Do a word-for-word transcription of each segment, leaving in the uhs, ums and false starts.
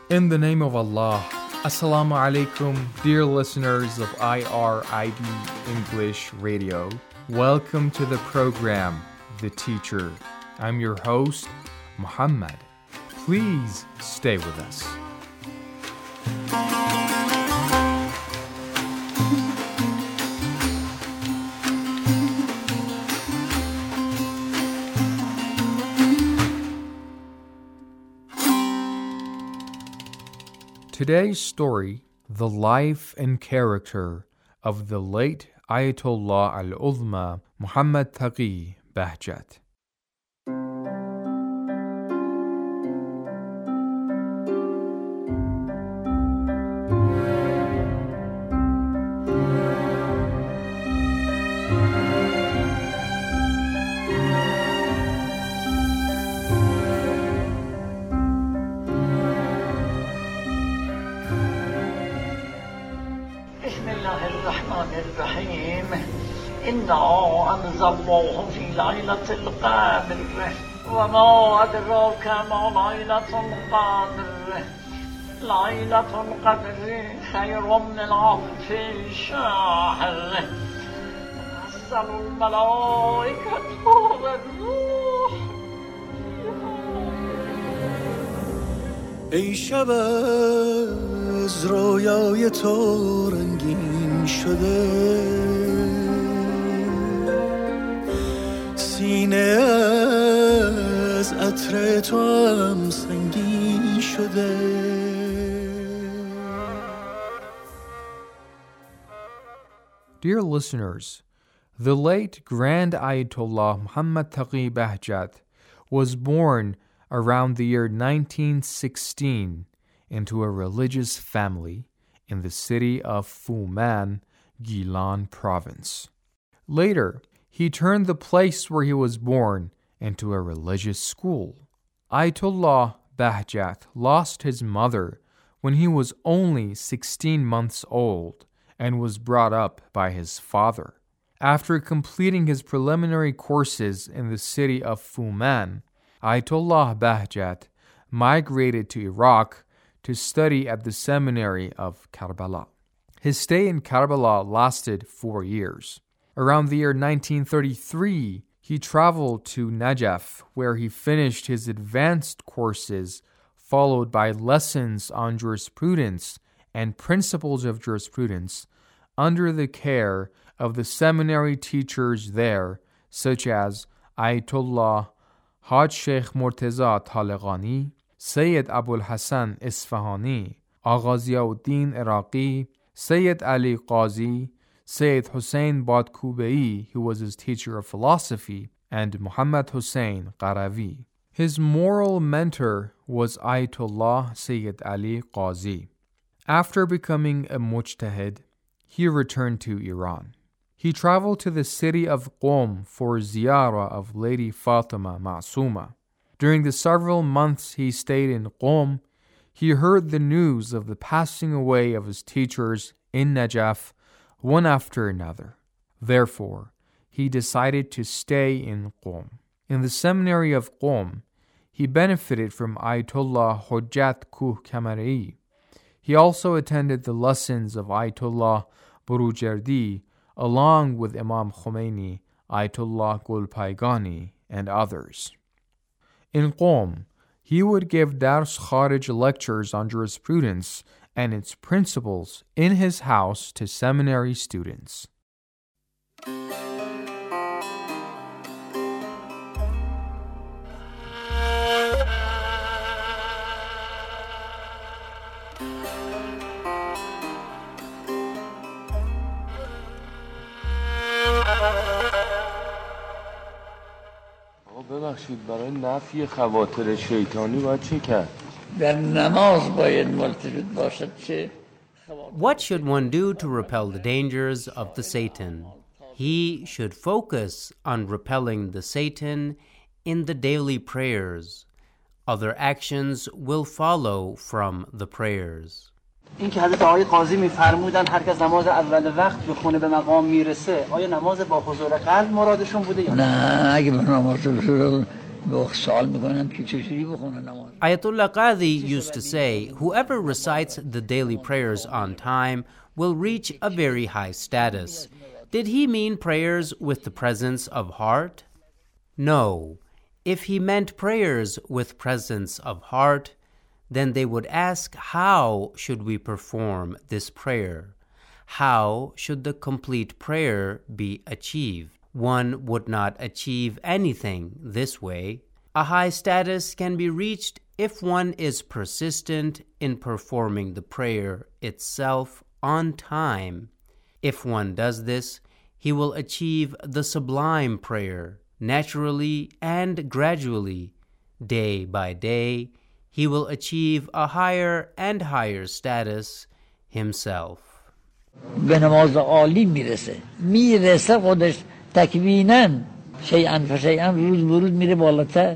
In the name of Allah, Assalamu alaikum, dear listeners of I R I B English Radio. Welcome to the program, The Teacher. I'm your host, Muhammad. Please stay with us. Today's story, the life and character of the late Ayatollah Al-Uzma Muhammad Taqi Bahjat. الرحيم إنا أنزلناه في ليلة القدر وما أدراك ما ليلة القدر ليلة القدر خير من ألف شهر تنزل الملائكة والروح ای شب از رویای تو رنگین شده سینه از عطر تو هم سنگین شده. Dear listeners, the late Grand Ayatollah Muhammad Taqi Bahjat was born around the year nineteen sixteen into a religious family in the city of Fuman, Gilan province. Later, he turned the place where he was born into a religious school. Ayatollah Bahjat lost his mother when he was only sixteen months old and was brought up by his father. After completing his preliminary courses in the city of Fuman, Ayatollah Bahjat migrated to Iraq to study at the seminary of Karbala. His stay in Karbala lasted four years. Around the year nineteen thirty-three, he traveled to Najaf, where he finished his advanced courses, followed by lessons on jurisprudence and principles of jurisprudence under the care of the seminary teachers there, such as Ayatollah Haj Sheikh Murtaza Taleghani, Sayyid Abul Hassan Isfahani, Agha Ziauddin Iraqi, Sayyid Ali Qazi, Sayyid Hussein Badkubei, who was his teacher of philosophy, and Muhammad Hussein Qaravi. His moral mentor was Ayatollah Sayyid Ali Qazi. After becoming a mujtahid, he returned to Iran. He traveled to the city of Qom for ziyarah of Lady Fatima Ma'suma. During the several months he stayed in Qom, he heard the news of the passing away of his teachers in Najaf, one after another. Therefore, he decided to stay in Qom. In the seminary of Qom, he benefited from Ayatollah Hojjat Kuh Kamarei. He also attended the lessons of Ayatollah Burujerdi, along with Imam Khomeini, Ayatollah Golpaygani, and others. In Qom, he would give Dars Kharij lectures on jurisprudence and its principles in his house to seminary students. ببخشید برای نفی خواطر شیطانی باید چه کرد؟ در نماز باید ملتفت باشد چه؟ What should one do to repel the dangers of the Satan? He should focus on repelling the Satan in the daily prayers. Other actions will follow from the prayers. این که حضرت آقای قاضی می‌فرمودن هر کس نماز اول وقت بخونه به مقام میرسه، آیا نماز با حضور قلب مرادشون بوده یا نه؟ اگه به نماز Ayatollah Qadhi used to say, whoever recites the daily prayers on time will reach a very high status. Did he mean prayers with the presence of heart? No. If he meant prayers with presence of heart, then they would ask, how should we perform this prayer? How should the complete prayer be achieved? One would not achieve anything this way. A high status can be reached if one is persistent in performing the prayer itself on time. If one does this, he will achieve the sublime prayer. Naturally and gradually, day by day, he will achieve a higher and higher status himself. به نماز عالی میرسه میرسه خودش تکویناً شیئا فشیئا روز ورود میره بالاتر.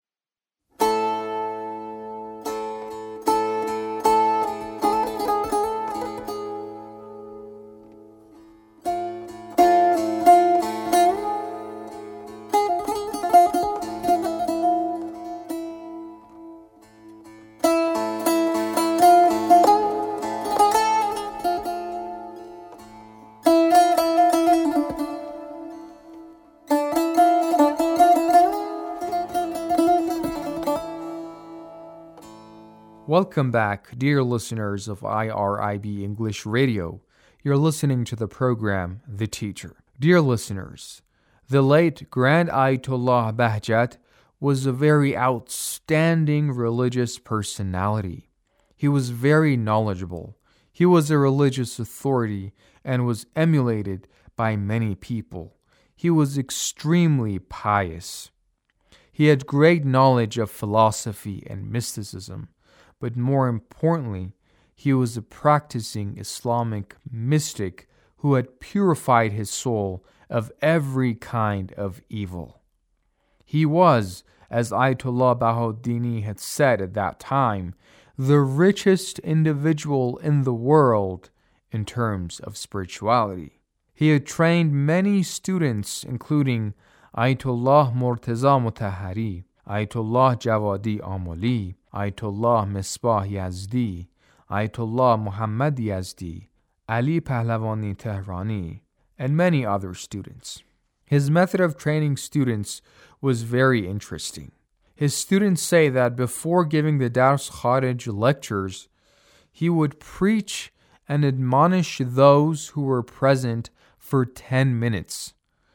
Welcome back, dear listeners of I R I B English Radio. You're listening to the program, The Teacher. Dear listeners, the late Grand Ayatollah Bahjat was a very outstanding religious personality. He was very knowledgeable. He was a religious authority and was emulated by many people. He was extremely pious. He had great knowledge of philosophy and mysticism. But more importantly, he was a practicing Islamic mystic who had purified his soul of every kind of evil. He was, as Ayatollah Bahauddini had said at that time, the richest individual in the world in terms of spirituality. He had trained many students, including Ayatollah Murtaza Mutahhari, Ayatollah Javadi Amoli, Ayatollah Misbah Yazdi, Ayatollah Muhammad Yazdi, Ali Pahlavani Tehrani, and many other students. His method of training students was very interesting. His students say that before giving the Dars Kharij lectures, he would preach and admonish those who were present for ten minutes.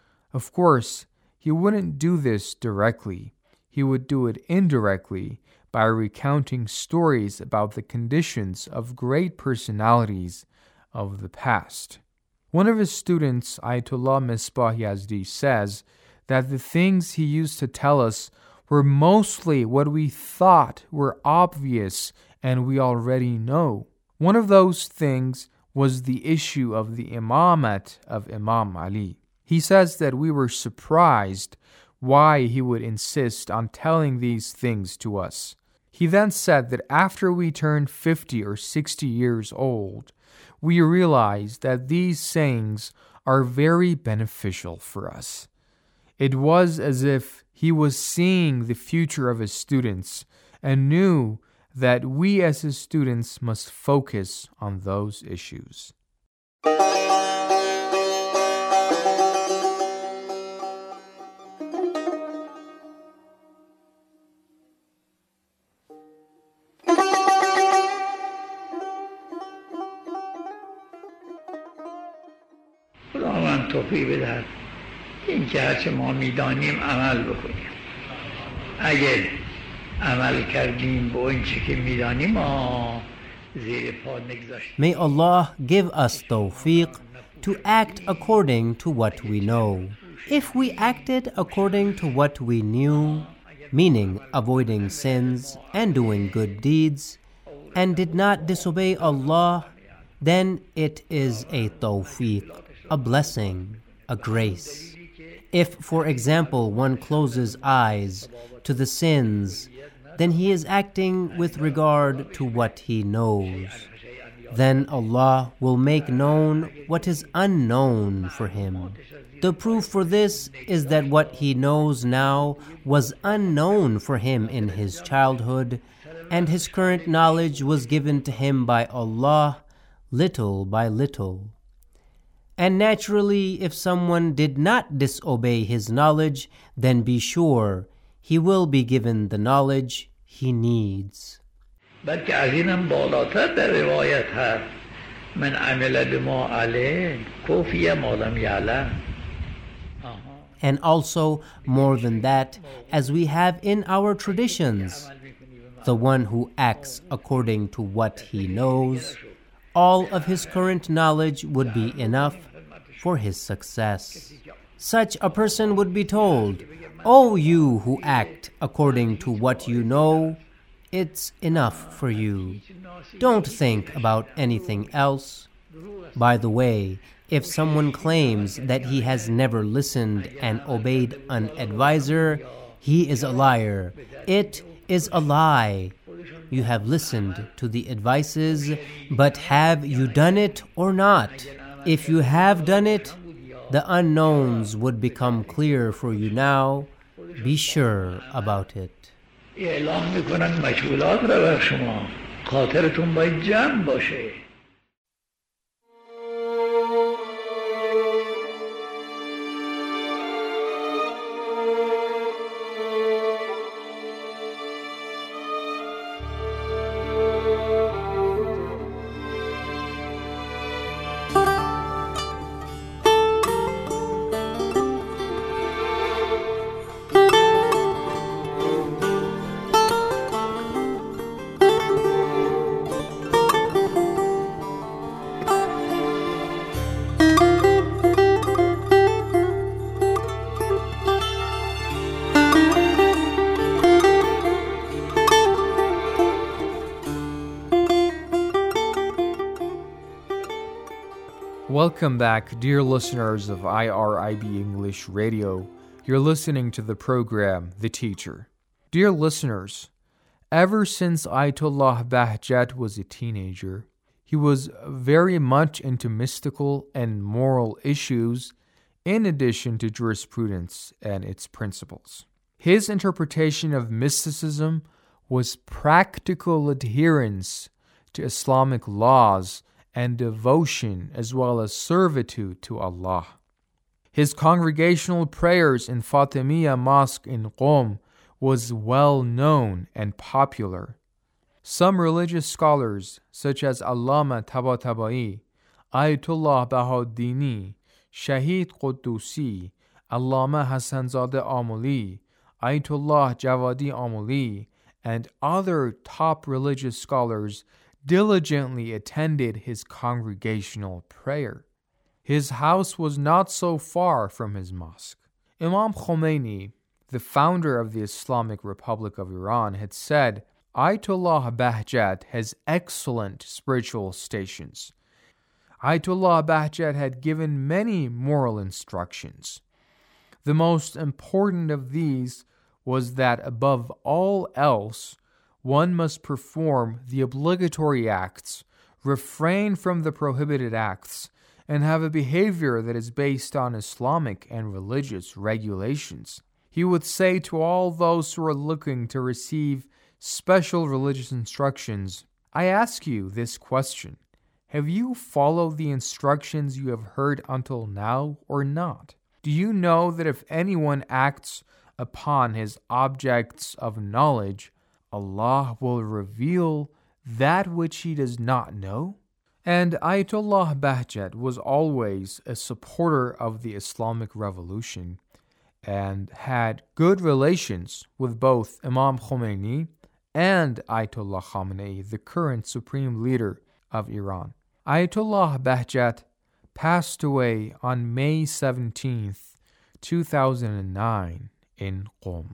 Of course, he wouldn't do this directly. He would do it indirectly by recounting stories about the conditions of great personalities of the past. One of his students, Ayatollah Misbah Yazdi, says that the things he used to tell us were mostly what we thought were obvious and we already know. One of those things was the issue of the imamat of Imam Ali. He says that we were surprised why he would insist on telling these things to us. He then said that after we turned fifty or sixty years old, we realized that these sayings are very beneficial for us. It was as if he was seeing the future of his students and knew that we as his students must focus on those issues. خداوند توفیق بدهد این که هرچه ما میدانیم عمل بکنیم. اگر عمل کردیم با این چه که میدانیم ما زیر پا نگذاشتیم. May Allah give us tawfiq to act according to what we know. If we acted according to what we knew, meaning avoiding sins and doing good deeds, and did not disobey Allah, then it is a tawfiq, a blessing, a grace. If, for example, one closes eyes to the sins, then he is acting with regard to what he knows. then Allah will make known what is unknown for him. The proof for this is that what he knows now was unknown for him in his childhood, and his current knowledge was given to him by Allah little by little. And naturally, if someone did not disobey his knowledge, then be sure he will be given the knowledge he needs. بلکه از اینم بالاتر در روایت هست من عمل بما علم کفی ما لم یعلم. And also, more than that, as we have in our traditions, the one who acts according to what he knows, all of his current knowledge would be enough for his success. Such a person would be told, "O you who act according to what you know, it's enough for you. Don't think about anything else." By the way, if someone claims that he has never listened and obeyed an advisor, he is a liar. It is a lie. You have listened to the advices, but have you done it or not? If you have done it, the unknowns would become clear for you now. Be sure about it. اعلام میکنن مشغولات رو بر شما خاطرتون باید جمع باشه. Welcome back, dear listeners of I R I B English Radio. You're listening to the program, The Teacher. Dear listeners, ever since Ayatollah Bahjat was a teenager, he was very much into mystical and moral issues in addition to jurisprudence and its principles. His interpretation of mysticism was practical adherence to Islamic laws and devotion as well as servitude to Allah. His congregational prayers in Fatimiyya Mosque in Qom was well known and popular. Some religious scholars such as Allama Tabatabai, Ayatollah Bahauddini, Shahid Quddusi, Allama Hassanzadeh Amuli, Ayatollah Javadi Amuli, and other top religious scholars diligently attended his congregational prayer. His house was not so far from his mosque. Imam Khomeini, the founder of the Islamic Republic of Iran, had said, Ayatollah Bahjat has excellent spiritual stations. Ayatollah Bahjat had given many moral instructions. The most important of these was that above all else, one must perform the obligatory acts, refrain from the prohibited acts, and have a behavior that is based on Islamic and religious regulations. He would say to all those who are looking to receive special religious instructions, I ask you this question: have you followed the instructions you have heard until now or not? Do you know that if anyone acts upon his objects of knowledge, Allah will reveal that which he does not know? And Ayatollah Bahjat was always a supporter of the Islamic Revolution and had good relations with both Imam Khomeini and Ayatollah Khamenei, the current supreme leader of Iran. Ayatollah Bahjat passed away on May seventeenth, two thousand nine in Qom.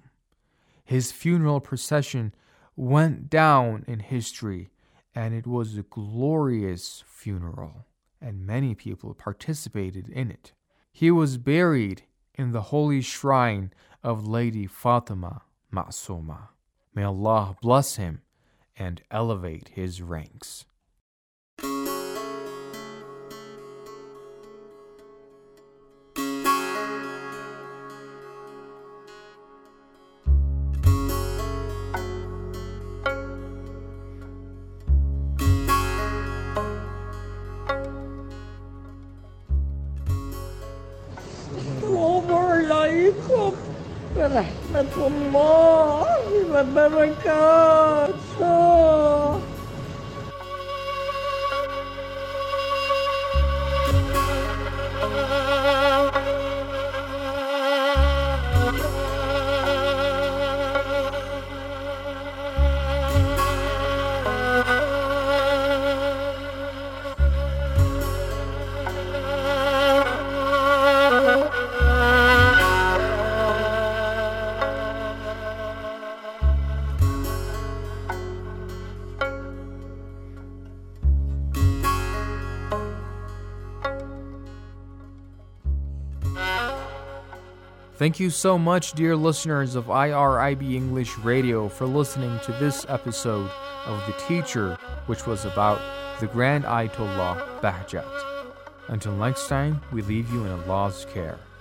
His funeral procession went down in history, and it was a glorious funeral, and many people participated in it. He was buried in the holy shrine of Lady Fatima Ma'suma. May Allah bless him and elevate his ranks. خب به رحمت الله و برکاته. Thank you so much, dear listeners of I R I B English Radio, for listening to this episode of The Teacher, which was about the Grand Ayatollah Bahjat. Until next time, we leave you in Allah's care.